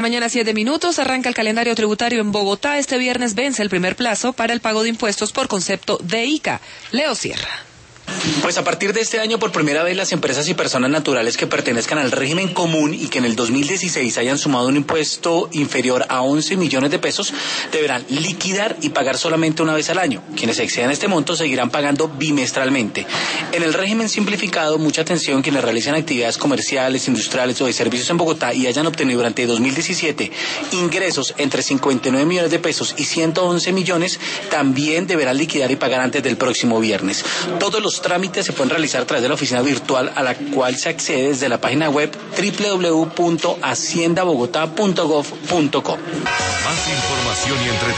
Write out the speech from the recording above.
Mañana 7 minutos, arranca el calendario tributario en Bogotá. Este viernes vence el primer plazo para el pago de impuestos por concepto de ICA. Leo Sierra. Pues a partir de este año, por primera vez, las empresas y personas naturales que pertenezcan al régimen común y que en el 2016 hayan sumado un impuesto inferior a 11 millones de pesos deberán liquidar y pagar solamente una vez al año. Quienes excedan este monto seguirán pagando bimestralmente. En el régimen simplificado, mucha atención, quienes realicen actividades comerciales, industriales o de servicios en Bogotá y hayan obtenido durante 2017 ingresos entre 59 millones de pesos y 111 millones, también deberán liquidar y pagar antes del próximo viernes. Todos los trámites se pueden realizar a través de la oficina virtual a la cual se accede desde la página web www.haciendabogotá.gov.co. Más información y entretenimiento